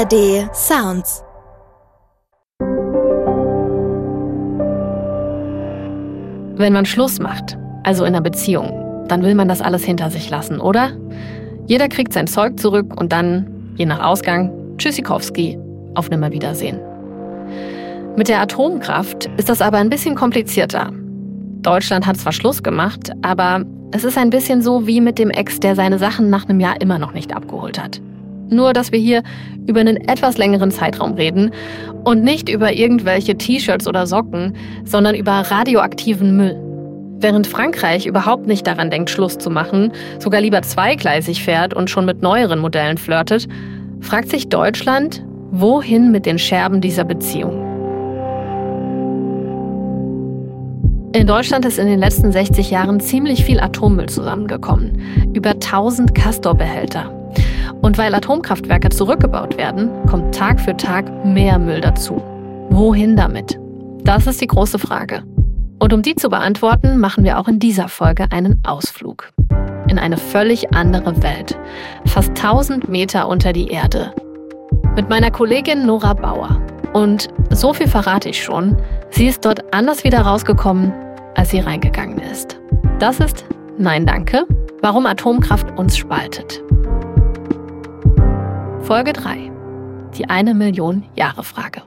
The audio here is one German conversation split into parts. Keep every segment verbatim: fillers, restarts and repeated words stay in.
D Sounds. Wenn man Schluss macht, also in einer Beziehung, dann will man das alles hinter sich lassen, oder? Jeder kriegt sein Zeug zurück und dann, je nach Ausgang, Tschüssikowski, auf Nimmerwiedersehen. Mit der Atomkraft ist das aber ein bisschen komplizierter. Deutschland hat zwar Schluss gemacht, aber es ist ein bisschen so wie mit dem Ex, der seine Sachen nach einem Jahr immer noch nicht abgeholt hat. Nur, dass wir hier über einen etwas längeren Zeitraum reden und nicht über irgendwelche T-Shirts oder Socken, sondern über radioaktiven Müll. Während Frankreich überhaupt nicht daran denkt, Schluss zu machen, sogar lieber zweigleisig fährt und schon mit neueren Modellen flirtet, fragt sich Deutschland, wohin mit den Scherben dieser Beziehung? In Deutschland ist in den letzten sechzig Jahren ziemlich viel Atommüll zusammengekommen. Über tausend Castor-Behälter. Und weil Atomkraftwerke zurückgebaut werden, kommt Tag für Tag mehr Müll dazu. Wohin damit? Das ist die große Frage. Und um die zu beantworten, machen wir auch in dieser Folge einen Ausflug. In eine völlig andere Welt. Fast tausend Meter unter die Erde. Mit meiner Kollegin Nora Bauer. Und so viel verrate ich schon, sie ist dort anders wieder rausgekommen, als sie reingegangen ist. Das ist Nein Danke, warum Atomkraft uns spaltet. Folge drei. Die eine Million Jahre Frage.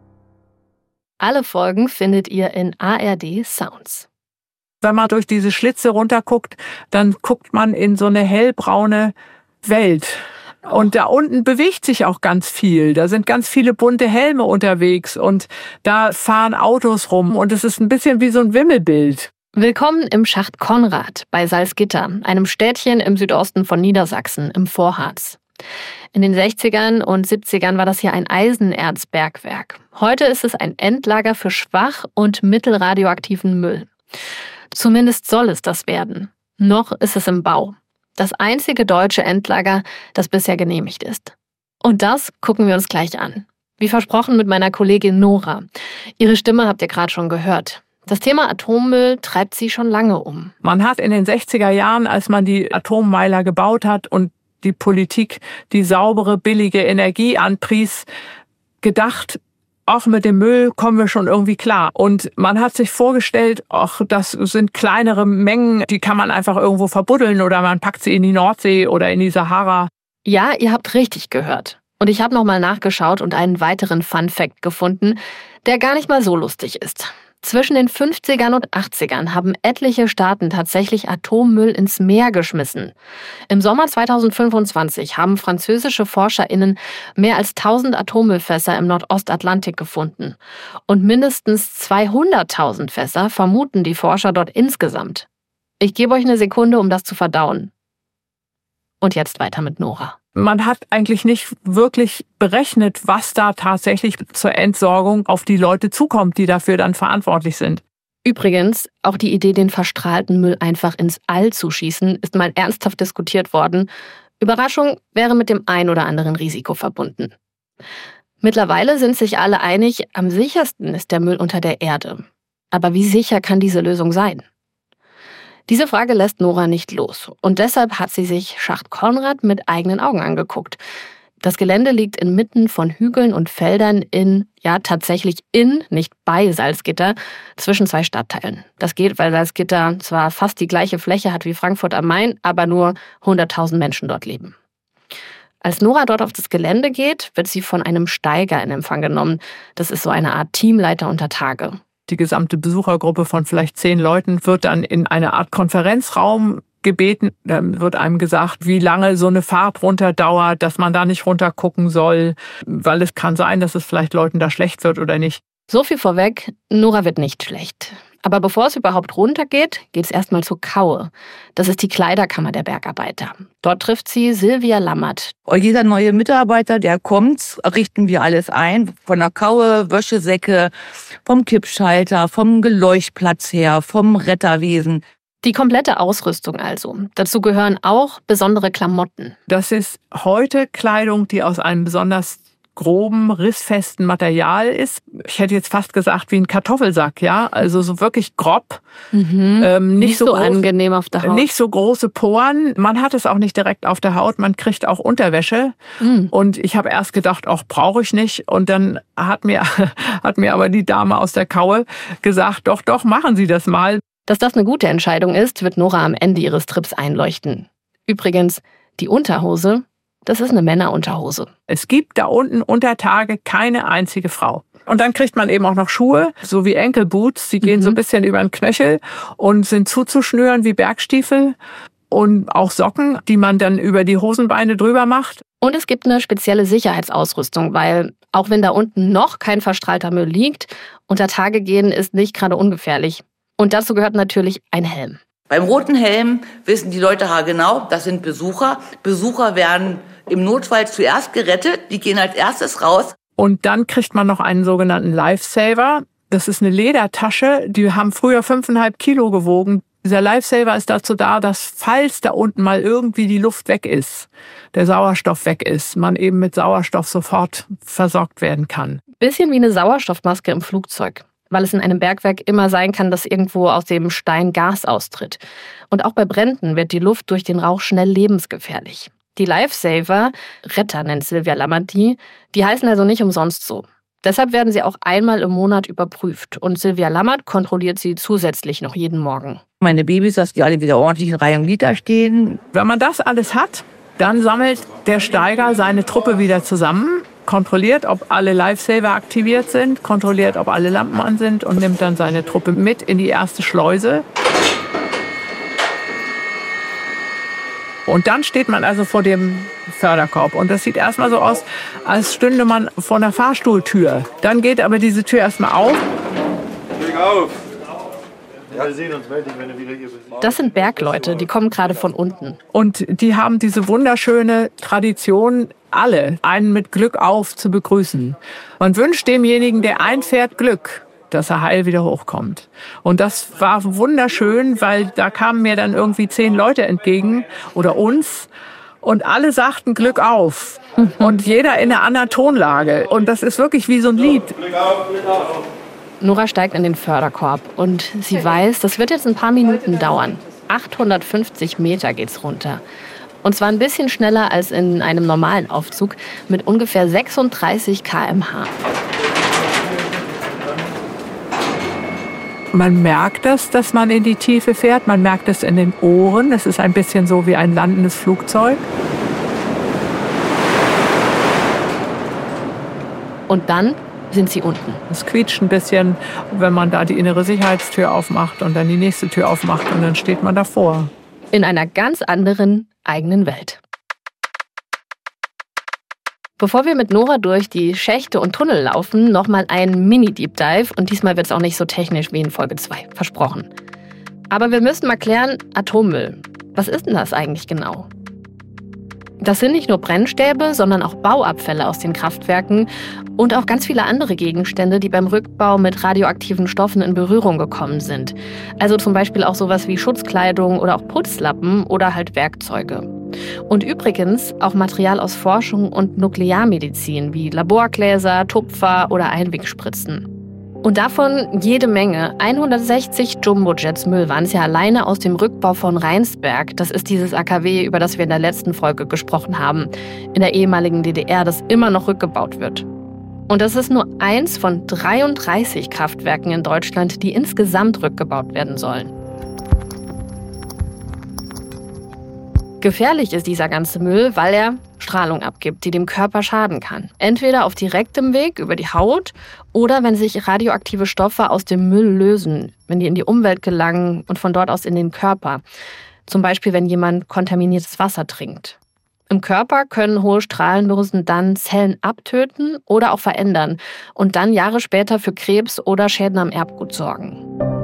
Alle Folgen findet ihr in A R D Sounds. Wenn man durch diese Schlitze runterguckt, dann guckt man in so eine hellbraune Welt. Und da unten bewegt sich auch ganz viel. Da sind ganz viele bunte Helme unterwegs und da fahren Autos rum und es ist ein bisschen wie so ein Wimmelbild. Willkommen im Schacht Konrad bei Salzgitter, einem Städtchen im Südosten von Niedersachsen im Vorharz. In den sechzigern und siebzigern war das hier ein Eisenerzbergwerk. Heute ist es ein Endlager für schwach- und mittelradioaktiven Müll. Zumindest soll es das werden. Noch ist es im Bau. Das einzige deutsche Endlager, das bisher genehmigt ist. Und das gucken wir uns gleich an. Wie versprochen mit meiner Kollegin Nora. Ihre Stimme habt ihr gerade schon gehört. Das Thema Atommüll treibt sie schon lange um. Man hat in den sechziger Jahren, als man die Atommeiler gebaut hat und die Politik die saubere, billige Energie anpries, gedacht, auch mit dem Müll kommen wir schon irgendwie klar. Und man hat sich vorgestellt, ach, das sind kleinere Mengen, die kann man einfach irgendwo verbuddeln oder man packt sie in die Nordsee oder in die Sahara. Ja, ihr habt richtig gehört. Und ich habe nochmal nachgeschaut und einen weiteren Fun-Fact gefunden, der gar nicht mal so lustig ist. Zwischen den fünfzigern und achtzigern haben etliche Staaten tatsächlich Atommüll ins Meer geschmissen. Im Sommer zweitausendfünfundzwanzig haben französische ForscherInnen mehr als tausend Atommüllfässer im Nordostatlantik gefunden. Und mindestens zweihunderttausend Fässer vermuten die Forscher dort insgesamt. Ich gebe euch eine Sekunde, um das zu verdauen. Und jetzt weiter mit Nora. Man hat eigentlich nicht wirklich berechnet, was da tatsächlich zur Entsorgung auf die Leute zukommt, die dafür dann verantwortlich sind. Übrigens, auch die Idee, den verstrahlten Müll einfach ins All zu schießen, ist mal ernsthaft diskutiert worden. Überraschung, wäre mit dem ein oder anderen Risiko verbunden. Mittlerweile sind sich alle einig, am sichersten ist der Müll unter der Erde. Aber wie sicher kann diese Lösung sein? Diese Frage lässt Nora nicht los und deshalb hat sie sich Schacht Konrad mit eigenen Augen angeguckt. Das Gelände liegt inmitten von Hügeln und Feldern in, ja tatsächlich in, nicht bei Salzgitter, zwischen zwei Stadtteilen. Das geht, weil Salzgitter zwar fast die gleiche Fläche hat wie Frankfurt am Main, aber nur hunderttausend Menschen dort leben. Als Nora dort auf das Gelände geht, wird sie von einem Steiger in Empfang genommen. Das ist so eine Art Teamleiter unter Tage. Die gesamte Besuchergruppe von vielleicht zehn Leuten wird dann in eine Art Konferenzraum gebeten. Dann wird einem gesagt, wie lange so eine Fahrt runter dauert, dass man da nicht runter gucken soll, weil es kann sein, dass es vielleicht Leuten da schlecht wird oder nicht. So viel vorweg, Nora wird nicht schlecht. Aber bevor es überhaupt runtergeht, geht es erstmal zur Kaue. Das ist die Kleiderkammer der Bergarbeiter. Dort trifft sie Silvia Lammert. Jeder neue Mitarbeiter, der kommt, richten wir alles ein. Von der Kaue, Wäschesäcke, vom Kippschalter, vom Geleuchtplatz her, vom Retterwesen. Die komplette Ausrüstung also. Dazu gehören auch besondere Klamotten. Das ist heute Kleidung, die aus einem besonders groben, rissfesten Material ist. Ich hätte jetzt fast gesagt wie ein Kartoffelsack, ja, also so wirklich grob. Mhm. Ähm, nicht, nicht so, so groß, angenehm auf der Haut. Nicht so große Poren. Man hat es auch nicht direkt auf der Haut. Man kriegt auch Unterwäsche. Mhm. Und ich habe erst gedacht, auch brauche ich nicht. Und dann hat mir, hat mir aber die Dame aus der Kaue gesagt, doch, doch, machen Sie das mal. Dass das eine gute Entscheidung ist, wird Nora am Ende ihres Trips einleuchten. Übrigens, die Unterhose, das ist eine Männerunterhose. Es gibt da unten unter Tage keine einzige Frau. Und dann kriegt man eben auch noch Schuhe, so wie Enkelboots. Die gehen mhm. so ein bisschen über den Knöchel und sind zuzuschnüren wie Bergstiefel. Und auch Socken, die man dann über die Hosenbeine drüber macht. Und es gibt eine spezielle Sicherheitsausrüstung, weil auch wenn da unten noch kein verstrahlter Müll liegt, unter Tage gehen ist nicht gerade ungefährlich. Und dazu gehört natürlich ein Helm. Beim roten Helm wissen die Leute haargenau, das sind Besucher. Besucher werden im Notfall zuerst gerettet, die gehen als erstes raus. Und dann kriegt man noch einen sogenannten Lifesaver. Das ist eine Ledertasche, die haben früher fünfeinhalb Kilo gewogen. Dieser Lifesaver ist dazu da, dass falls da unten mal irgendwie die Luft weg ist, der Sauerstoff weg ist, man eben mit Sauerstoff sofort versorgt werden kann. Bisschen wie eine Sauerstoffmaske im Flugzeug, weil es in einem Bergwerk immer sein kann, dass irgendwo aus dem Stein Gas austritt. Und auch bei Bränden wird die Luft durch den Rauch schnell lebensgefährlich. Die Lifesaver, Retter nennt Sylvia Lammert die, die heißen also nicht umsonst so. Deshalb werden sie auch einmal im Monat überprüft und Sylvia Lammert kontrolliert sie zusätzlich noch jeden Morgen. Meine Babys, dass die alle wieder ordentlich in Reihe und Glied stehen. Wenn man das alles hat, dann sammelt der Steiger seine Truppe wieder zusammen, kontrolliert, ob alle Lifesaver aktiviert sind, kontrolliert, ob alle Lampen an sind und nimmt dann seine Truppe mit in die erste Schleuse. Und dann steht man also vor dem Förderkorb. Und das sieht erstmal so aus, als stünde man vor einer Fahrstuhltür. Dann geht aber diese Tür erstmal auf. Leg auf! Ja, wir sehen uns, melde dich, wenn du wieder hier bist. Das sind Bergleute, die kommen gerade von unten. Und die haben diese wunderschöne Tradition, alle einen mit Glück auf zu begrüßen. Man wünscht demjenigen, der einfährt, Glück, dass er heil wieder hochkommt. Und das war wunderschön, weil da kamen mir dann irgendwie zehn Leute entgegen oder uns und alle sagten Glück auf. Und jeder in einer anderen Tonlage. Und das ist wirklich wie so ein Lied. Glück auf, Glück auf. Nora steigt in den Förderkorb und sie weiß, das wird jetzt ein paar Minuten dauern. achthundertfünfzig Meter geht's runter. Und zwar ein bisschen schneller als in einem normalen Aufzug mit ungefähr sechsunddreißig Kilometer pro Stunde. Man merkt das, dass man in die Tiefe fährt. Man merkt es in den Ohren. Es ist ein bisschen so wie ein landendes Flugzeug. Und dann sind sie unten. Es quietscht ein bisschen, wenn man da die innere Sicherheitstür aufmacht und dann die nächste Tür aufmacht und dann steht man davor. In einer ganz anderen, eigenen Welt. Bevor wir mit Nora durch die Schächte und Tunnel laufen, nochmal ein Mini-Deep Dive und diesmal wird es auch nicht so technisch wie in Folge zwei, versprochen. Aber wir müssen mal klären, Atommüll. Was ist denn das eigentlich genau? Das sind nicht nur Brennstäbe, sondern auch Bauabfälle aus den Kraftwerken und auch ganz viele andere Gegenstände, die beim Rückbau mit radioaktiven Stoffen in Berührung gekommen sind. Also zum Beispiel auch sowas wie Schutzkleidung oder auch Putzlappen oder halt Werkzeuge. Und übrigens auch Material aus Forschung und Nuklearmedizin wie Laborgläser, Tupfer oder Einwegspritzen. Und davon jede Menge. hundertsechzig Jumbojets Müll waren es ja alleine aus dem Rückbau von Rheinsberg. Das ist dieses A K W, über das wir in der letzten Folge gesprochen haben, in der ehemaligen D D R, das immer noch rückgebaut wird. Und das ist nur eins von dreiunddreißig Kraftwerken in Deutschland, die insgesamt rückgebaut werden sollen. Gefährlich ist dieser ganze Müll, weil er Strahlung abgibt, die dem Körper schaden kann. Entweder auf direktem Weg über die Haut oder wenn sich radioaktive Stoffe aus dem Müll lösen, wenn die in die Umwelt gelangen und von dort aus in den Körper. Zum Beispiel, wenn jemand kontaminiertes Wasser trinkt. Im Körper können hohe Strahlendosen dann Zellen abtöten oder auch verändern und dann Jahre später für Krebs oder Schäden am Erbgut sorgen.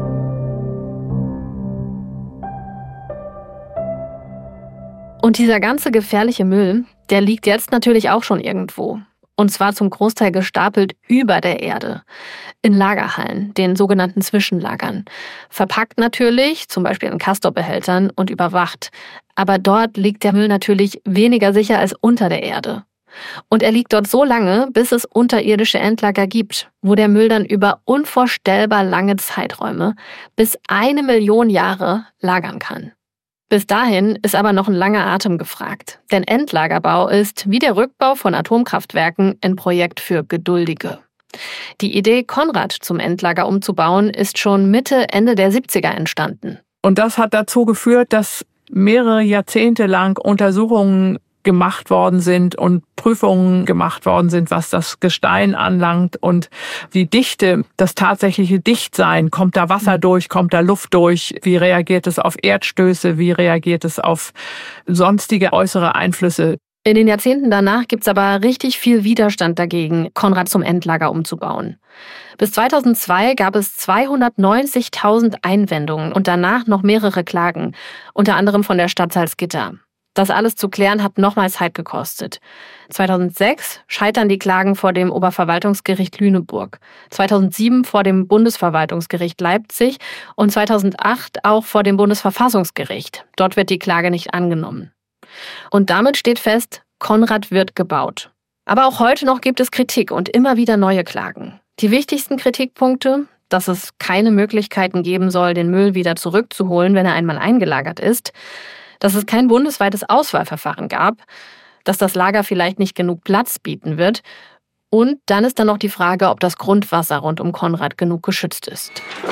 Und dieser ganze gefährliche Müll, der liegt jetzt natürlich auch schon irgendwo. Und zwar zum Großteil gestapelt über der Erde. In Lagerhallen, den sogenannten Zwischenlagern. Verpackt natürlich, zum Beispiel in Castor-Behältern und überwacht. Aber dort liegt der Müll natürlich weniger sicher als unter der Erde. Und er liegt dort so lange, bis es unterirdische Endlager gibt, wo der Müll dann über unvorstellbar lange Zeiträume, bis eine Million Jahre, lagern kann. Bis dahin ist aber noch ein langer Atem gefragt. Denn Endlagerbau ist, wie der Rückbau von Atomkraftwerken, ein Projekt für Geduldige. Die Idee, Konrad zum Endlager umzubauen, ist schon Mitte, Ende der siebziger entstanden. Und das hat dazu geführt, dass mehrere Jahrzehnte lang Untersuchungen gemacht worden sind und Prüfungen gemacht worden sind, was das Gestein anlangt und die Dichte, das tatsächliche Dichtsein. Kommt da Wasser durch, kommt da Luft durch? Wie reagiert es auf Erdstöße? Wie reagiert es auf sonstige äußere Einflüsse? In den Jahrzehnten danach gibt's aber richtig viel Widerstand dagegen, Konrad zum Endlager umzubauen. Bis zweitausendzwei gab es zweihundertneunzigtausend Einwendungen und danach noch mehrere Klagen, unter anderem von der Stadt Salzgitter. Das alles zu klären hat nochmal Zeit gekostet. zweitausendsechs scheitern die Klagen vor dem Oberverwaltungsgericht Lüneburg, zweitausendsieben vor dem Bundesverwaltungsgericht Leipzig und zweitausendacht auch vor dem Bundesverfassungsgericht. Dort wird die Klage nicht angenommen. Und damit steht fest, Konrad wird gebaut. Aber auch heute noch gibt es Kritik und immer wieder neue Klagen. Die wichtigsten Kritikpunkte, dass es keine Möglichkeiten geben soll, den Müll wieder zurückzuholen, wenn er einmal eingelagert ist, dass es kein bundesweites Auswahlverfahren gab, dass das Lager vielleicht nicht genug Platz bieten wird. Und dann ist dann noch die Frage, ob das Grundwasser rund um Konrad genug geschützt ist.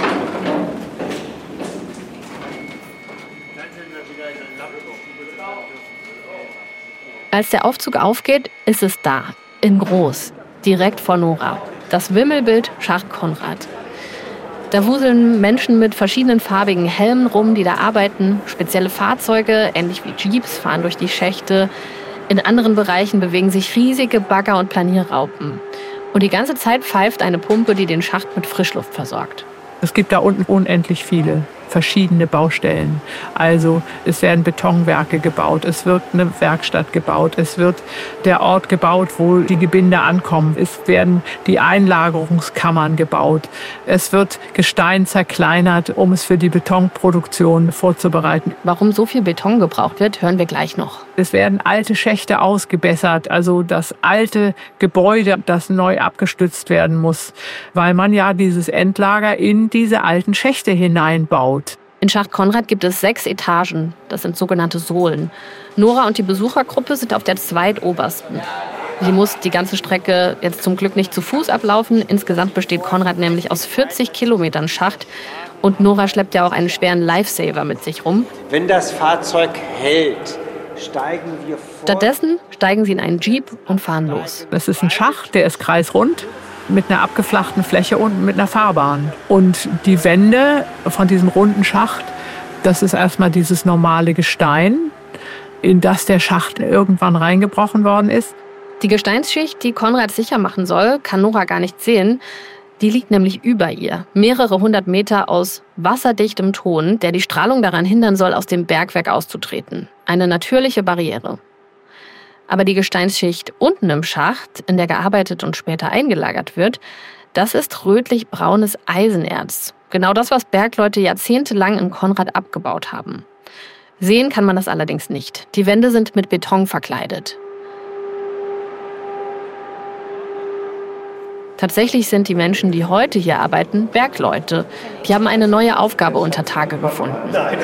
Als der Aufzug aufgeht, ist es da, in groß, direkt vor Nora. Das Wimmelbild Schacht Konrad. Da wuseln Menschen mit verschiedenen farbigen Helmen rum, die da arbeiten. Spezielle Fahrzeuge, ähnlich wie Jeeps, fahren durch die Schächte. In anderen Bereichen bewegen sich riesige Bagger und Planierraupen. Und die ganze Zeit pfeift eine Pumpe, die den Schacht mit Frischluft versorgt. Es gibt da unten unendlich viele verschiedene Baustellen. Also es werden Betonwerke gebaut, es wird eine Werkstatt gebaut, es wird der Ort gebaut, wo die Gebinde ankommen, es werden die Einlagerungskammern gebaut, es wird Gestein zerkleinert, um es für die Betonproduktion vorzubereiten. Warum so viel Beton gebraucht wird, hören wir gleich noch. Es werden alte Schächte ausgebessert, also das alte Gebäude, das neu abgestützt werden muss, weil man ja dieses Endlager in diese alten Schächte hineinbaut. In Schacht Konrad gibt es sechs Etagen, das sind sogenannte Sohlen. Nora und die Besuchergruppe sind auf der zweitobersten. Sie muss die ganze Strecke jetzt zum Glück nicht zu Fuß ablaufen. Insgesamt besteht Konrad nämlich aus vierzig Kilometern Schacht. Und Nora schleppt ja auch einen schweren Lifesaver mit sich rum. Wenn das Fahrzeug hält, steigen wir vor. Stattdessen steigen sie in einen Jeep und fahren los. Das ist ein Schacht, der ist kreisrund, mit einer abgeflachten Fläche und mit einer Fahrbahn. Und die Wände von diesem runden Schacht, das ist erstmal dieses normale Gestein, in das der Schacht irgendwann reingebrochen worden ist. Die Gesteinsschicht, die Konrad sicher machen soll, kann Nora gar nicht sehen. Die liegt nämlich über ihr, mehrere hundert Meter aus wasserdichtem Ton, der die Strahlung daran hindern soll, aus dem Bergwerk auszutreten. Eine natürliche Barriere. Aber die Gesteinsschicht unten im Schacht, in der gearbeitet und später eingelagert wird, das ist rötlich-braunes Eisenerz. Genau das, was Bergleute jahrzehntelang in Konrad abgebaut haben. Sehen kann man das allerdings nicht. Die Wände sind mit Beton verkleidet. Tatsächlich sind die Menschen, die heute hier arbeiten, Bergleute. Die haben eine neue Aufgabe unter Tage gefunden.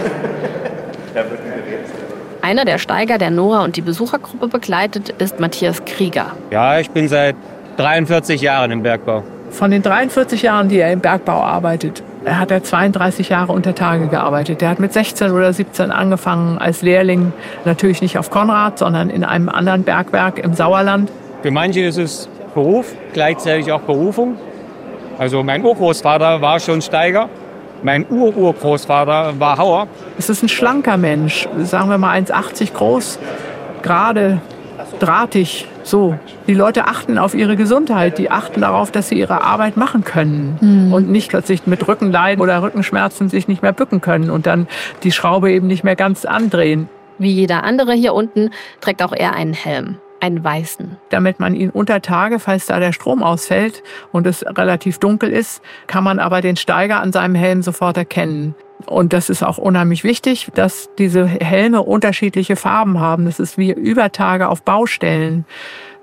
Einer der Steiger, der Nora und die Besuchergruppe begleitet, ist Matthias Krieger. Ja, ich bin seit dreiundvierzig Jahren im Bergbau. Von den dreiundvierzig Jahren, die er im Bergbau arbeitet, hat er zweiunddreißig Jahre unter Tage gearbeitet. Der hat mit sechzehn oder siebzehn angefangen als Lehrling, natürlich nicht auf Konrad, sondern in einem anderen Bergwerk im Sauerland. Für manche ist es Beruf, gleichzeitig auch Berufung. Also mein Urgroßvater war schon Steiger. Mein Ur-Urgroßvater war Hauer. Es ist ein schlanker Mensch, sagen wir mal eins Komma achtzig groß, gerade, drahtig, so. Die Leute achten auf ihre Gesundheit, die achten darauf, dass sie ihre Arbeit machen können mhm. und nicht plötzlich mit Rückenleiden oder Rückenschmerzen sich nicht mehr bücken können und dann die Schraube eben nicht mehr ganz andrehen. Wie jeder andere hier unten trägt auch er einen Helm. Einen weißen. Damit man ihn unter Tage, falls da der Strom ausfällt und es relativ dunkel ist, kann man aber den Steiger an seinem Helm sofort erkennen. Und das ist auch unheimlich wichtig, dass diese Helme unterschiedliche Farben haben. Das ist wie über Tage auf Baustellen.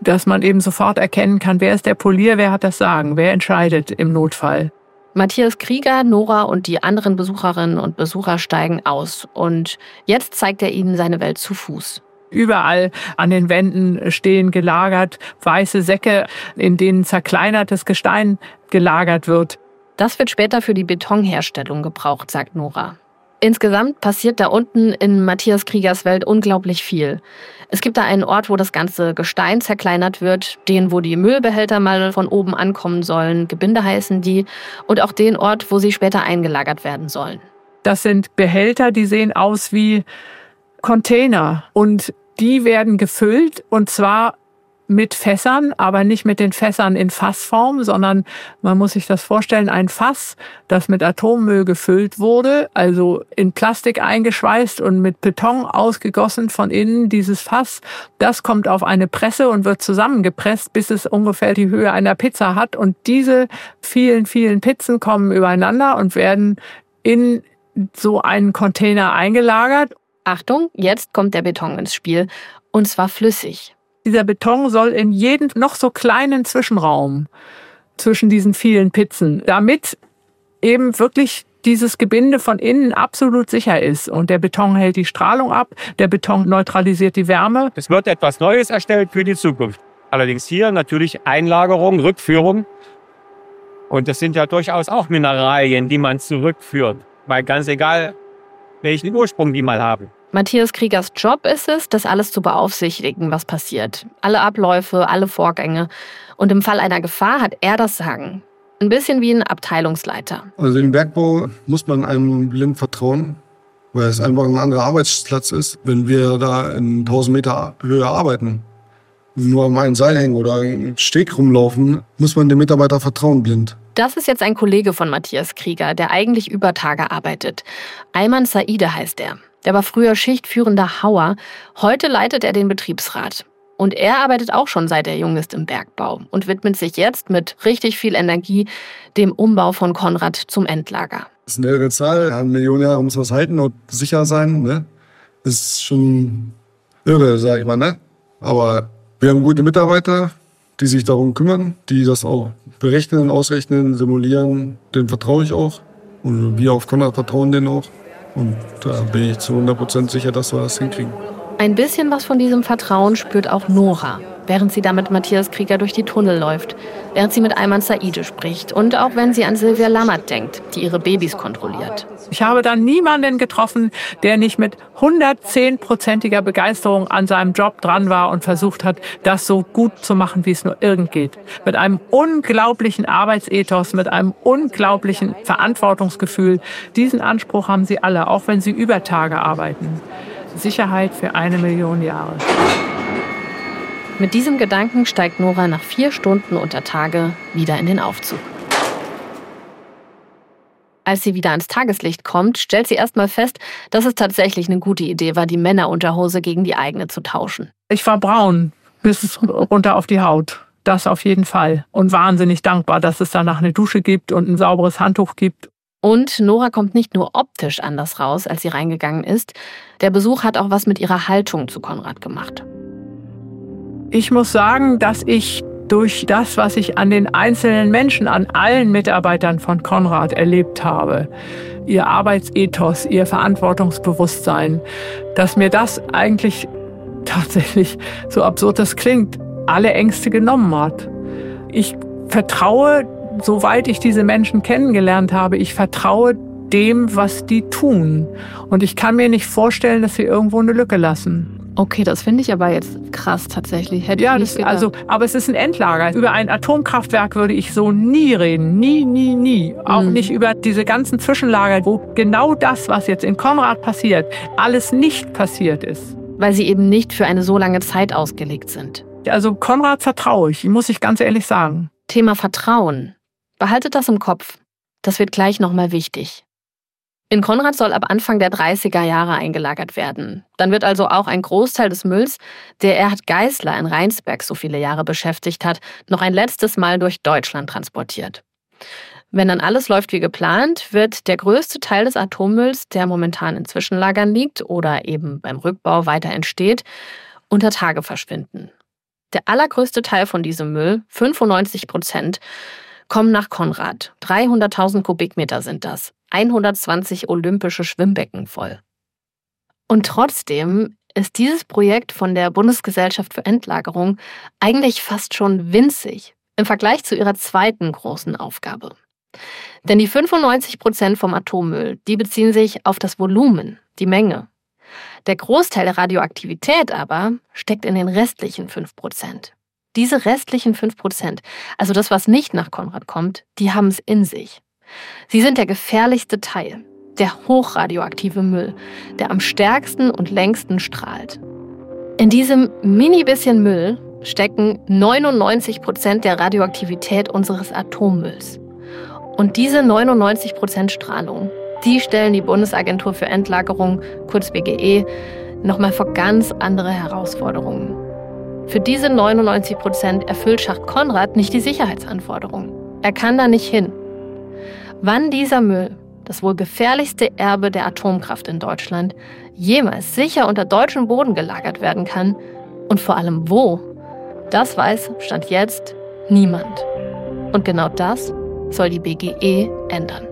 dass man eben sofort erkennen kann, wer ist der Polier, wer hat das Sagen, wer entscheidet im Notfall. Matthias Krieger, Nora und die anderen Besucherinnen und Besucher steigen aus. Und jetzt zeigt er ihnen seine Welt zu Fuß. Überall an den Wänden stehen gelagert weiße Säcke, in denen zerkleinertes Gestein gelagert wird. Das wird später für die Betonherstellung gebraucht, sagt Nora. Insgesamt passiert da unten in Matthias Kriegers Welt unglaublich viel. Es gibt da einen Ort, wo das ganze Gestein zerkleinert wird, den, wo die Müllbehälter mal von oben ankommen sollen, Gebinde heißen die, und auch den Ort, wo sie später eingelagert werden sollen. Das sind Behälter, die sehen aus wie Container und die werden gefüllt und zwar mit Fässern, aber nicht mit den Fässern in Fassform, sondern man muss sich das vorstellen, ein Fass, das mit Atommüll gefüllt wurde, also in Plastik eingeschweißt und mit Beton ausgegossen von innen. Dieses Fass, das kommt auf eine Presse und wird zusammengepresst, bis es ungefähr die Höhe einer Pizza hat. Und diese vielen, vielen Pizzen kommen übereinander und werden in so einen Container eingelagert. Achtung, jetzt kommt der Beton ins Spiel, und zwar flüssig. Dieser Beton soll in jeden noch so kleinen Zwischenraum zwischen diesen vielen Pizzen, damit eben wirklich dieses Gebinde von innen absolut sicher ist. Und der Beton hält die Strahlung ab, der Beton neutralisiert die Wärme. Es wird etwas Neues erstellt für die Zukunft. Allerdings hier natürlich Einlagerung, Rückführung. Und das sind ja durchaus auch Mineralien, die man zurückführt. Weil ganz egal, welchen Ursprung die mal haben. Matthias Kriegers Job ist es, das alles zu beaufsichtigen, was passiert. Alle Abläufe, alle Vorgänge. Und im Fall einer Gefahr hat er das Sagen. Ein bisschen wie ein Abteilungsleiter. Also im Bergbau muss man einem blind vertrauen, weil es einfach ein anderer Arbeitsplatz ist, wenn wir da in tausend Meter Höhe arbeiten. Nur am einen Seil hängen oder im Steg rumlaufen, muss man dem Mitarbeiter vertrauen, blind. Das ist jetzt ein Kollege von Matthias Krieger, der eigentlich über Tage arbeitet. Ayman Saide heißt er. Der war früher schichtführender Hauer. Heute leitet er den Betriebsrat. Und er arbeitet auch schon seit er jung ist im Bergbau und widmet sich jetzt mit richtig viel Energie dem Umbau von Konrad zum Endlager. Das ist eine irre Zahl. Eine Million Jahre muss was halten und sicher sein. Ne? Das ist schon irre, sag ich mal. Ne? Aber wir haben gute Mitarbeiter, die sich darum kümmern, die das auch berechnen, ausrechnen, simulieren. Denen vertraue ich auch. Und wir auf Konrad vertrauen denen auch. Und da bin ich zu hundert Prozent sicher, dass wir das hinkriegen. Ein bisschen was von diesem Vertrauen spürt auch Nora, während sie da mit Matthias Krieger durch die Tunnel läuft, während sie mit Ayman Saide spricht und auch wenn sie an Silvia Lammert denkt, die ihre Babys kontrolliert. Ich habe da niemanden getroffen, der nicht mit hundertzehnprozentiger Begeisterung an seinem Job dran war und versucht hat, das so gut zu machen, wie es nur irgend geht. Mit einem unglaublichen Arbeitsethos, mit einem unglaublichen Verantwortungsgefühl. Diesen Anspruch haben sie alle, auch wenn sie über Tage arbeiten. Sicherheit für eine Million Jahre. Mit diesem Gedanken steigt Nora nach vier Stunden unter Tage wieder in den Aufzug. Als sie wieder ans Tageslicht kommt, stellt sie erstmal fest, dass es tatsächlich eine gute Idee war, die Männerunterhose gegen die eigene zu tauschen. Ich war braun, bis runter auf die Haut. Das auf jeden Fall. Und wahnsinnig dankbar, dass es danach eine Dusche gibt und ein sauberes Handtuch gibt. Und Nora kommt nicht nur optisch anders raus, als sie reingegangen ist. Der Besuch hat auch was mit ihrer Haltung zu Konrad gemacht. Ich muss sagen, dass ich durch das, was ich an den einzelnen Menschen, an allen Mitarbeitern von Konrad erlebt habe, ihr Arbeitsethos, ihr Verantwortungsbewusstsein, dass mir das eigentlich tatsächlich, so absurd das klingt, alle Ängste genommen hat. Ich vertraue, soweit ich diese Menschen kennengelernt habe, ich vertraue dem, was die tun. Und ich kann mir nicht vorstellen, dass sie irgendwo eine Lücke lassen. Okay, das finde ich aber jetzt krass tatsächlich. Hätte ja, ich das, nicht also, aber es ist ein Endlager. Über ein Atomkraftwerk würde ich so nie reden. Nie, nie, nie. Auch mhm. nicht über diese ganzen Zwischenlager, wo genau das, was jetzt in Konrad passiert, alles nicht passiert ist. Weil sie eben nicht für eine so lange Zeit ausgelegt sind. Also Konrad vertraue ich, muss ich ganz ehrlich sagen. Thema Vertrauen. Behaltet das im Kopf. Das wird gleich nochmal wichtig. In Konrad soll ab Anfang der dreißiger Jahre eingelagert werden. Dann wird also auch ein Großteil des Mülls, der Erhard Geisler in Rheinsberg so viele Jahre beschäftigt hat, noch ein letztes Mal durch Deutschland transportiert. Wenn dann alles läuft wie geplant, wird der größte Teil des Atommülls, der momentan in Zwischenlagern liegt oder eben beim Rückbau weiter entsteht, unter Tage verschwinden. Der allergrößte Teil von diesem Müll, fünfundneunzig Prozent, kommen nach Konrad. dreihunderttausend Kubikmeter sind das. hundertzwanzig olympische Schwimmbecken voll. Und trotzdem ist dieses Projekt von der Bundesgesellschaft für Endlagerung eigentlich fast schon winzig im Vergleich zu ihrer zweiten großen Aufgabe. Denn die fünfundneunzig Prozent vom Atommüll, die beziehen sich auf das Volumen, die Menge. Der Großteil der Radioaktivität aber steckt in den restlichen fünf Prozent. Diese restlichen fünf Prozent, also das, was nicht nach Konrad kommt, die haben es in sich. Sie sind der gefährlichste Teil, der hochradioaktive Müll, der am stärksten und längsten strahlt. In diesem mini bisschen Müll stecken neunundneunzig Prozent der Radioaktivität unseres Atommülls. Und diese neunundneunzig Prozent Strahlung, die stellen die Bundesagentur für Endlagerung, kurz B G E, nochmal vor ganz andere Herausforderungen. Für diese neunundneunzig Prozent erfüllt Schacht Konrad nicht die Sicherheitsanforderungen. Er kann da nicht hin. Wann dieser Müll, das wohl gefährlichste Erbe der Atomkraft in Deutschland, jemals sicher unter deutschem Boden gelagert werden kann und vor allem wo, das weiß, Stand jetzt, niemand. Und genau das soll die B G E ändern.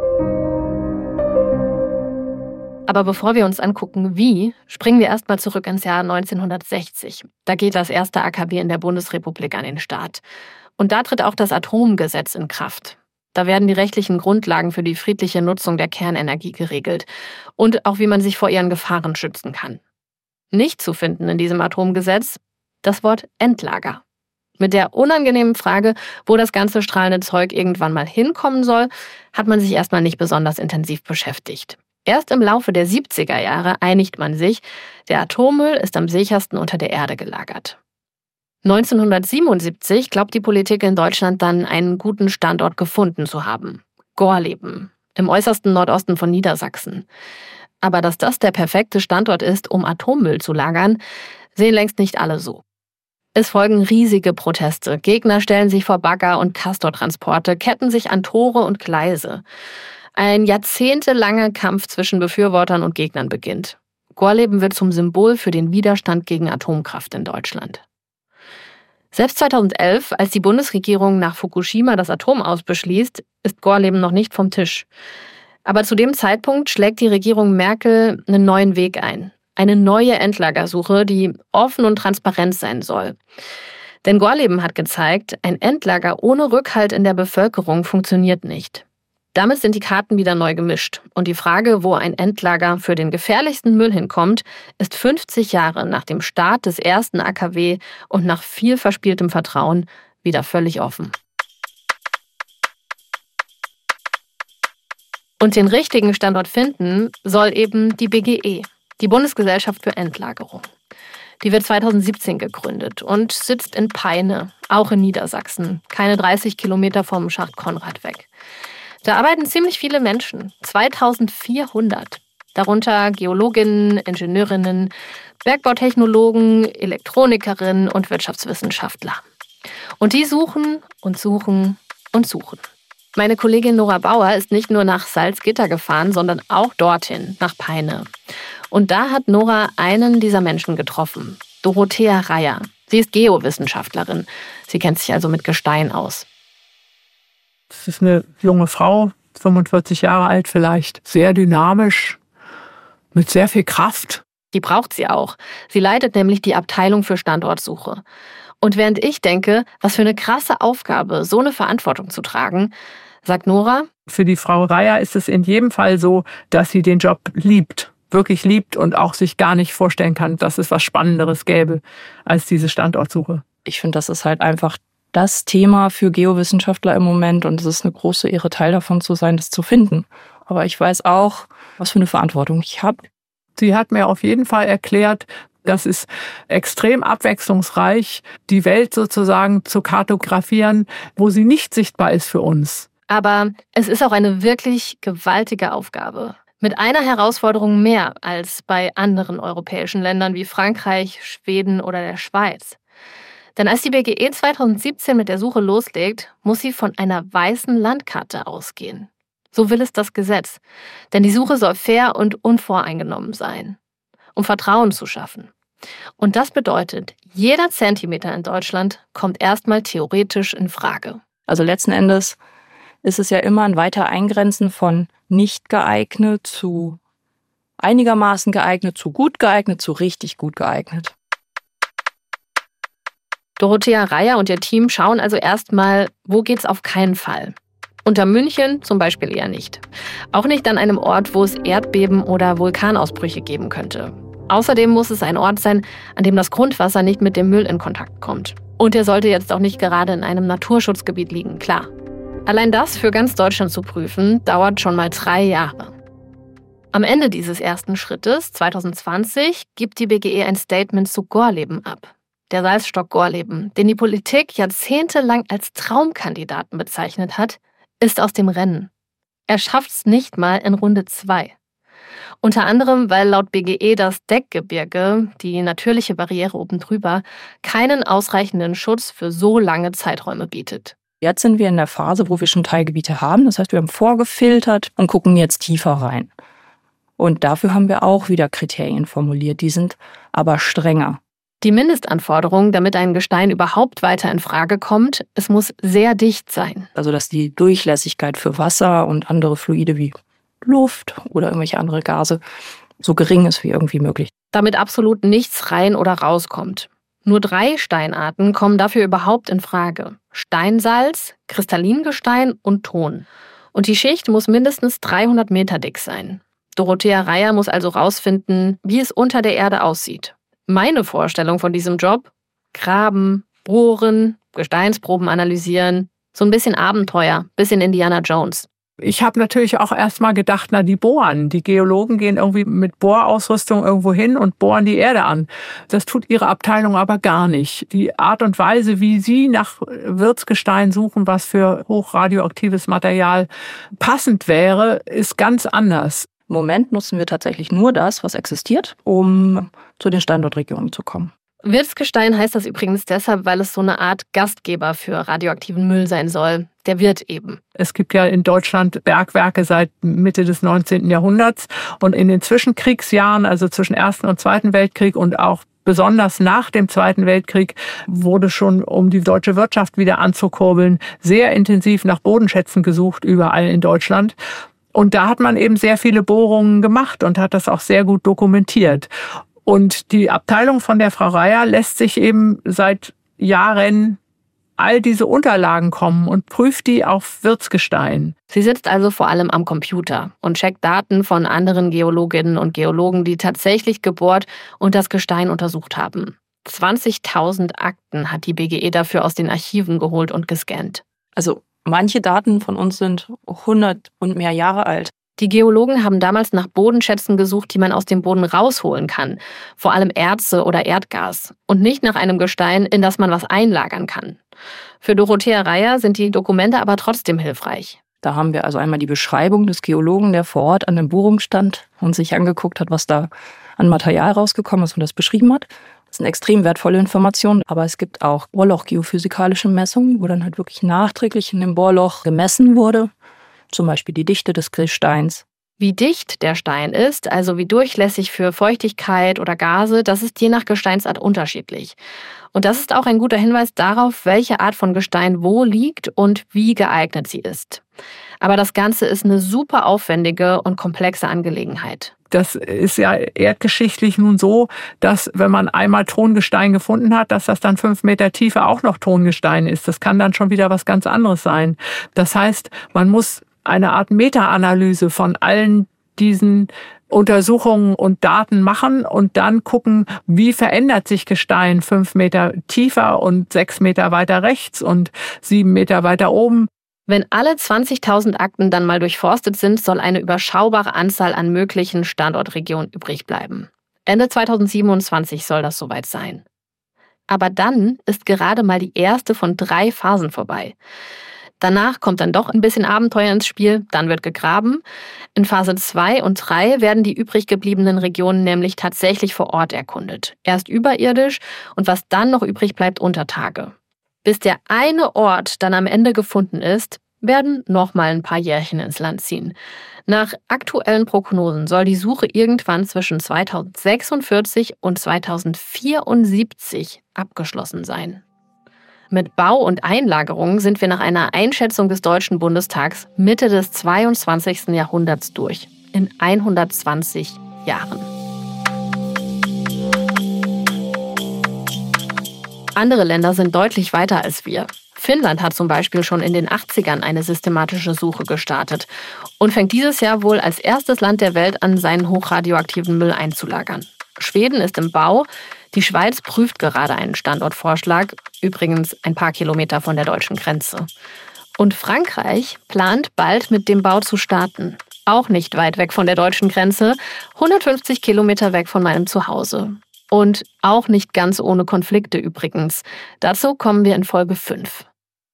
Aber bevor wir uns angucken, wie, springen wir erstmal zurück ins Jahr neunzehnhundertsechzig. Da geht das erste A K W in der Bundesrepublik an den Start. Und da tritt auch das Atomgesetz in Kraft. Da werden die rechtlichen Grundlagen für die friedliche Nutzung der Kernenergie geregelt und auch wie man sich vor ihren Gefahren schützen kann. Nicht zu finden in diesem Atomgesetz das Wort Endlager. Mit der unangenehmen Frage, wo das ganze strahlende Zeug irgendwann mal hinkommen soll, hat man sich erstmal nicht besonders intensiv beschäftigt. Erst im Laufe der siebziger Jahre einigt man sich, der Atommüll ist am sichersten unter der Erde gelagert. neunzehnhundertsiebenundsiebzig glaubt die Politik in Deutschland dann, einen guten Standort gefunden zu haben. Gorleben, im äußersten Nordosten von Niedersachsen. Aber dass das der perfekte Standort ist, um Atommüll zu lagern, sehen längst nicht alle so. Es folgen riesige Proteste. Gegner stellen sich vor Bagger und Castortransporte, ketten sich an Tore und Gleise. Ein jahrzehntelanger Kampf zwischen Befürwortern und Gegnern beginnt. Gorleben wird zum Symbol für den Widerstand gegen Atomkraft in Deutschland. Selbst zweitausendelf, als die Bundesregierung nach Fukushima das Atom aus beschließt, ist Gorleben noch nicht vom Tisch. Aber zu dem Zeitpunkt schlägt die Regierung Merkel einen neuen Weg ein. Eine neue Endlagersuche, die offen und transparent sein soll. Denn Gorleben hat gezeigt, ein Endlager ohne Rückhalt in der Bevölkerung funktioniert nicht. Damit sind die Karten wieder neu gemischt. Und die Frage, wo ein Endlager für den gefährlichsten Müll hinkommt, ist fünfzig Jahre nach dem Start des ersten A K W und nach viel verspieltem Vertrauen wieder völlig offen. Und den richtigen Standort finden soll eben die B G E, die Bundesgesellschaft für Endlagerung. Die wird zweitausendsiebzehn gegründet und sitzt in Peine, auch in Niedersachsen, keine dreißig Kilometer vom Schacht Konrad weg. Da arbeiten ziemlich viele Menschen, zweitausendvierhundert. Darunter Geologinnen, Ingenieurinnen, Bergbautechnologen, Elektronikerinnen und Wirtschaftswissenschaftler. Und die suchen und suchen und suchen. Meine Kollegin Nora Bauer ist nicht nur nach Salzgitter gefahren, sondern auch dorthin, nach Peine. Und da hat Nora einen dieser Menschen getroffen, Dorothea Reier. Sie ist Geowissenschaftlerin. Sie kennt sich also mit Gestein aus. Das ist eine junge Frau, fünfundvierzig Jahre alt vielleicht, sehr dynamisch, mit sehr viel Kraft. Die braucht sie auch. Sie leitet nämlich die Abteilung für Standortsuche. Und während ich denke, was für eine krasse Aufgabe, so eine Verantwortung zu tragen, sagt Nora: Für die Frau Reier ist es in jedem Fall so, dass sie den Job liebt, wirklich liebt und auch sich gar nicht vorstellen kann, dass es was Spannenderes gäbe als diese Standortsuche. Ich finde, das ist halt einfach das Thema für Geowissenschaftler im Moment und es ist eine große Ehre, Teil davon zu sein, das zu finden. Aber ich weiß auch, was für eine Verantwortung ich habe. Sie hat mir auf jeden Fall erklärt, das ist extrem abwechslungsreich, die Welt sozusagen zu kartografieren, wo sie nicht sichtbar ist für uns. Aber es ist auch eine wirklich gewaltige Aufgabe. Mit einer Herausforderung mehr als bei anderen europäischen Ländern wie Frankreich, Schweden oder der Schweiz. Denn als die B G E zweitausendsiebzehn mit der Suche loslegt, muss sie von einer weißen Landkarte ausgehen. So will es das Gesetz. Denn die Suche soll fair und unvoreingenommen sein. Um Vertrauen zu schaffen. Und das bedeutet, jeder Zentimeter in Deutschland kommt erstmal theoretisch in Frage. Also letzten Endes ist es ja immer ein weiter Eingrenzen von nicht geeignet zu einigermaßen geeignet, zu gut geeignet, zu richtig gut geeignet. Dorothea Reier und ihr Team schauen also erstmal, wo geht's auf keinen Fall. Unter München zum Beispiel eher nicht. Auch nicht an einem Ort, wo es Erdbeben oder Vulkanausbrüche geben könnte. Außerdem muss es ein Ort sein, an dem das Grundwasser nicht mit dem Müll in Kontakt kommt. Und er sollte jetzt auch nicht gerade in einem Naturschutzgebiet liegen, klar. Allein das für ganz Deutschland zu prüfen, dauert schon mal drei Jahre. Am Ende dieses ersten Schrittes, zwanzig zwanzig, gibt die B G E ein Statement zu Gorleben ab. Der Salzstock Gorleben, den die Politik jahrzehntelang als Traumkandidaten bezeichnet hat, ist aus dem Rennen. Er schafft's nicht mal in Runde zwei. Unter anderem, weil laut B G E das Deckgebirge, die natürliche Barriere oben drüber, keinen ausreichenden Schutz für so lange Zeiträume bietet. Jetzt sind wir in der Phase, wo wir schon Teilgebiete haben. Das heißt, wir haben vorgefiltert und gucken jetzt tiefer rein. Und dafür haben wir auch wieder Kriterien formuliert. Die sind aber strenger. Die Mindestanforderung, damit ein Gestein überhaupt weiter in Frage kommt, es muss sehr dicht sein. Also dass die Durchlässigkeit für Wasser und andere Fluide wie Luft oder irgendwelche andere Gase so gering ist wie irgendwie möglich. Damit absolut nichts rein oder rauskommt. Nur drei Steinarten kommen dafür überhaupt in Frage. Steinsalz, Kristallingestein und Ton. Und die Schicht muss mindestens dreihundert Meter dick sein. Dorothea Reier muss also rausfinden, wie es unter der Erde aussieht. Meine Vorstellung von diesem Job? Graben, bohren, Gesteinsproben analysieren. So ein bisschen Abenteuer, bisschen Indiana Jones. Ich habe natürlich auch erst mal gedacht, na, die bohren. Die Geologen gehen irgendwie mit Bohrausrüstung irgendwo hin und bohren die Erde an. Das tut ihre Abteilung aber gar nicht. Die Art und Weise, wie sie nach Wirtsgestein suchen, was für hochradioaktives Material passend wäre, ist ganz anders. Im Moment nutzen wir tatsächlich nur das, was existiert, um zu den Standortregionen zu kommen. Wirtsgestein heißt das übrigens deshalb, weil es so eine Art Gastgeber für radioaktiven Müll sein soll. Der wird eben. Es gibt ja in Deutschland Bergwerke seit Mitte des neunzehnten Jahrhunderts. Und in den Zwischenkriegsjahren, also zwischen Ersten und Zweiten Weltkrieg und auch besonders nach dem Zweiten Weltkrieg, wurde schon, um die deutsche Wirtschaft wieder anzukurbeln, sehr intensiv nach Bodenschätzen gesucht, überall in Deutschland. Und da hat man eben sehr viele Bohrungen gemacht und hat das auch sehr gut dokumentiert. Und die Abteilung von der Frau Reier lässt sich eben seit Jahren all diese Unterlagen kommen und prüft die auf Wirtsgestein. Sie sitzt also vor allem am Computer und checkt Daten von anderen Geologinnen und Geologen, die tatsächlich gebohrt und das Gestein untersucht haben. zwanzigtausend Akten hat die B G E dafür aus den Archiven geholt und gescannt. Also manche Daten von uns sind hundert und mehr Jahre alt. Die Geologen haben damals nach Bodenschätzen gesucht, die man aus dem Boden rausholen kann. Vor allem Erze oder Erdgas. Und nicht nach einem Gestein, in das man was einlagern kann. Für Dorothea Reier sind die Dokumente aber trotzdem hilfreich. Da haben wir also einmal die Beschreibung des Geologen, der vor Ort an der Bohrung stand und sich angeguckt hat, was da an Material rausgekommen ist und das beschrieben hat. Das sind extrem wertvolle Informationen, aber es gibt auch bohrlochgeophysikalische Messungen, wo dann halt wirklich nachträglich in dem Bohrloch gemessen wurde. Zum Beispiel die Dichte des Gesteins. Wie dicht der Stein ist, also wie durchlässig für Feuchtigkeit oder Gase, das ist je nach Gesteinsart unterschiedlich. Und das ist auch ein guter Hinweis darauf, welche Art von Gestein wo liegt und wie geeignet sie ist. Aber das Ganze ist eine super aufwendige und komplexe Angelegenheit. Das ist ja erdgeschichtlich nun so, dass wenn man einmal Tongestein gefunden hat, dass das dann fünf Meter Tiefe auch noch Tongestein ist. Das kann dann schon wieder was ganz anderes sein. Das heißt, man muss eine Art Meta-Analyse von allen diesen Untersuchungen und Daten machen und dann gucken, wie verändert sich Gestein fünf Meter tiefer und sechs Meter weiter rechts und sieben Meter weiter oben. Wenn alle zwanzigtausend Akten dann mal durchforstet sind, soll eine überschaubare Anzahl an möglichen Standortregionen übrig bleiben. Ende zweitausendsiebenundzwanzig soll das soweit sein. Aber dann ist gerade mal die erste von drei Phasen vorbei. Danach kommt dann doch ein bisschen Abenteuer ins Spiel, dann wird gegraben. In Phase zwei und drei werden die übrig gebliebenen Regionen nämlich tatsächlich vor Ort erkundet. Erst überirdisch und was dann noch übrig bleibt unter Tage. Bis der eine Ort dann am Ende gefunden ist, werden nochmal ein paar Jährchen ins Land ziehen. Nach aktuellen Prognosen soll die Suche irgendwann zwischen zweitausendsechsundvierzig und zweitausendvierundsiebzig abgeschlossen sein. Mit Bau und Einlagerung sind wir nach einer Einschätzung des Deutschen Bundestags Mitte des zweiundzwanzigsten Jahrhunderts durch, in hundertzwanzig Jahren. Andere Länder sind deutlich weiter als wir. Finnland hat zum Beispiel schon in den achtzigern eine systematische Suche gestartet und fängt dieses Jahr wohl als erstes Land der Welt an, seinen hochradioaktiven Müll einzulagern. Schweden ist im Bau. Die Schweiz prüft gerade einen Standortvorschlag, übrigens ein paar Kilometer von der deutschen Grenze. Und Frankreich plant bald mit dem Bau zu starten. Auch nicht weit weg von der deutschen Grenze, hundertfünfzig Kilometer weg von meinem Zuhause. Und auch nicht ganz ohne Konflikte übrigens. Dazu kommen wir in Folge fünf.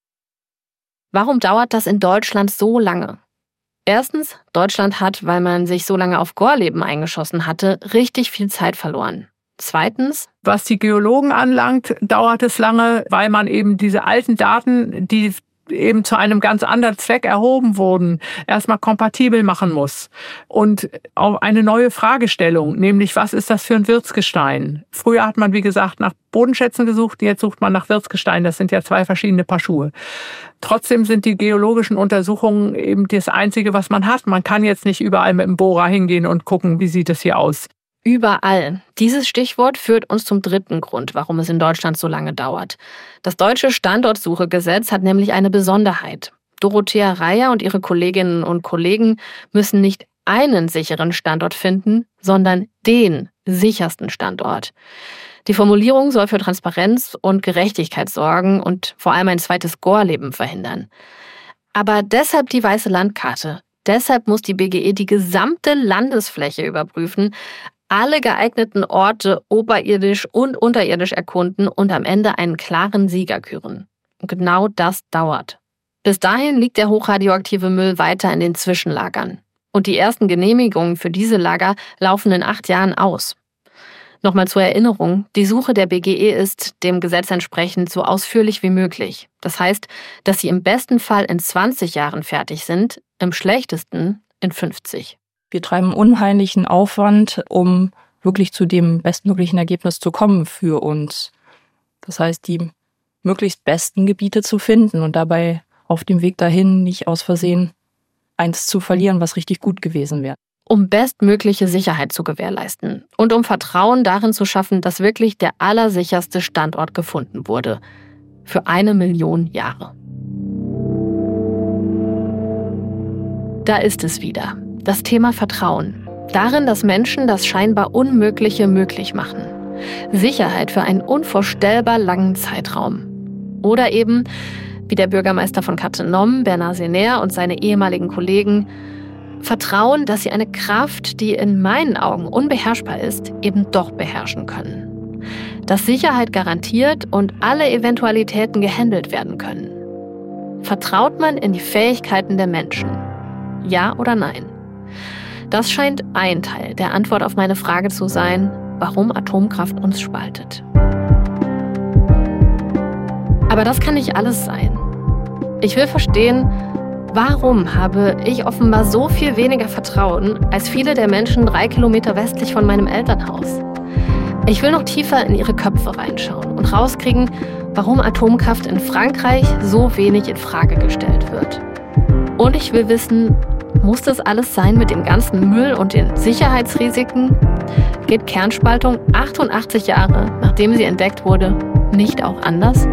Warum dauert das in Deutschland so lange? Erstens, Deutschland hat, weil man sich so lange auf Gorleben eingeschossen hatte, richtig viel Zeit verloren. Zweitens, was die Geologen anlangt, dauert es lange, weil man eben diese alten Daten, die eben zu einem ganz anderen Zweck erhoben wurden, erstmal kompatibel machen muss. Und auch eine neue Fragestellung, nämlich was ist das für ein Wirtsgestein? Früher hat man, wie gesagt, nach Bodenschätzen gesucht, jetzt sucht man nach Wirtsgestein. Das sind ja zwei verschiedene Paar Schuhe. Trotzdem sind die geologischen Untersuchungen eben das Einzige, was man hat. Man kann jetzt nicht überall mit dem Bohrer hingehen und gucken, wie sieht es hier aus. Überall. Dieses Stichwort führt uns zum dritten Grund, warum es in Deutschland so lange dauert. Das deutsche Standortsuchegesetz hat nämlich eine Besonderheit. Dorothea Reier und ihre Kolleginnen und Kollegen müssen nicht einen sicheren Standort finden, sondern den sichersten Standort. Die Formulierung soll für Transparenz und Gerechtigkeit sorgen und vor allem ein zweites Gorleben verhindern. Aber deshalb die weiße Landkarte. Deshalb muss die B G E die gesamte Landesfläche überprüfen, alle geeigneten Orte oberirdisch und unterirdisch erkunden und am Ende einen klaren Sieger küren. Und genau das dauert. Bis dahin liegt der hochradioaktive Müll weiter in den Zwischenlagern. Und die ersten Genehmigungen für diese Lager laufen in acht Jahren aus. Nochmal zur Erinnerung, die Suche der B G E ist dem Gesetz entsprechend so ausführlich wie möglich. Das heißt, dass sie im besten Fall in zwanzig Jahren fertig sind, im schlechtesten in fünfzig. Wir treiben unheimlichen Aufwand, um wirklich zu dem bestmöglichen Ergebnis zu kommen für uns. Das heißt, die möglichst besten Gebiete zu finden und dabei auf dem Weg dahin nicht aus Versehen eins zu verlieren, was richtig gut gewesen wäre. Um bestmögliche Sicherheit zu gewährleisten und um Vertrauen darin zu schaffen, dass wirklich der allersicherste Standort gefunden wurde. Für eine Million Jahre. Da ist es wieder. Das Thema Vertrauen. Darin, dass Menschen das scheinbar Unmögliche möglich machen. Sicherheit für einen unvorstellbar langen Zeitraum. Oder eben, wie der Bürgermeister von Cattenom, Bernard Sener und seine ehemaligen Kollegen, Vertrauen, dass sie eine Kraft, die in meinen Augen unbeherrschbar ist, eben doch beherrschen können. Dass Sicherheit garantiert und alle Eventualitäten gehandelt werden können. Vertraut man in die Fähigkeiten der Menschen? Ja oder nein? Das scheint ein Teil der Antwort auf meine Frage zu sein, warum Atomkraft uns spaltet. Aber das kann nicht alles sein. Ich will verstehen, warum habe ich offenbar so viel weniger Vertrauen als viele der Menschen drei Kilometer westlich von meinem Elternhaus? Ich will noch tiefer in ihre Köpfe reinschauen und rauskriegen, warum Atomkraft in Frankreich so wenig in Frage gestellt wird. Und ich will wissen, muss das alles sein mit dem ganzen Müll und den Sicherheitsrisiken? Geht Kernspaltung achtundachtzig Jahre, nachdem sie entdeckt wurde, nicht auch anders?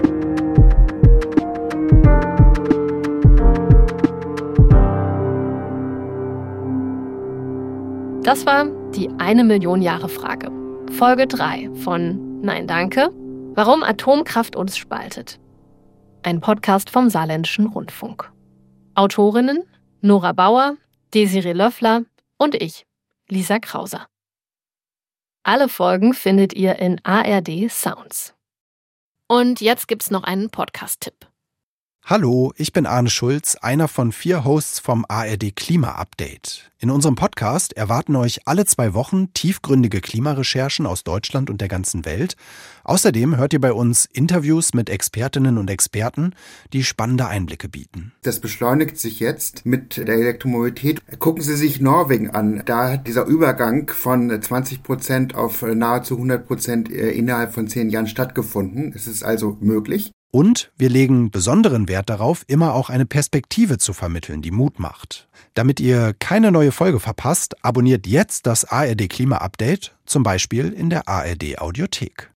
Das war die eine Million Jahre Frage. Folge drei von Nein Danke, warum Atomkraft uns spaltet. Ein Podcast vom Saarländischen Rundfunk. Autorinnen Nora Bauer, Desiree Löffler und ich, Lisa Krauser. Alle Folgen findet ihr in A R D Sounds. Und jetzt gibt's noch einen Podcast-Tipp. Hallo, ich bin Arne Schulz, einer von vier Hosts vom A R D Klima Update. In unserem Podcast erwarten euch alle zwei Wochen tiefgründige Klimarecherchen aus Deutschland und der ganzen Welt. Außerdem hört ihr bei uns Interviews mit Expertinnen und Experten, die spannende Einblicke bieten. Das beschleunigt sich jetzt mit der Elektromobilität. Gucken Sie sich Norwegen an. Da hat dieser Übergang von zwanzig Prozent auf nahezu hundert Prozent innerhalb von zehn Jahren stattgefunden. Es ist also möglich. Und wir legen besonderen Wert darauf, immer auch eine Perspektive zu vermitteln, die Mut macht. Damit ihr keine neue Folge verpasst, abonniert jetzt das A R D Klima Update, zum Beispiel in der A R D Audiothek.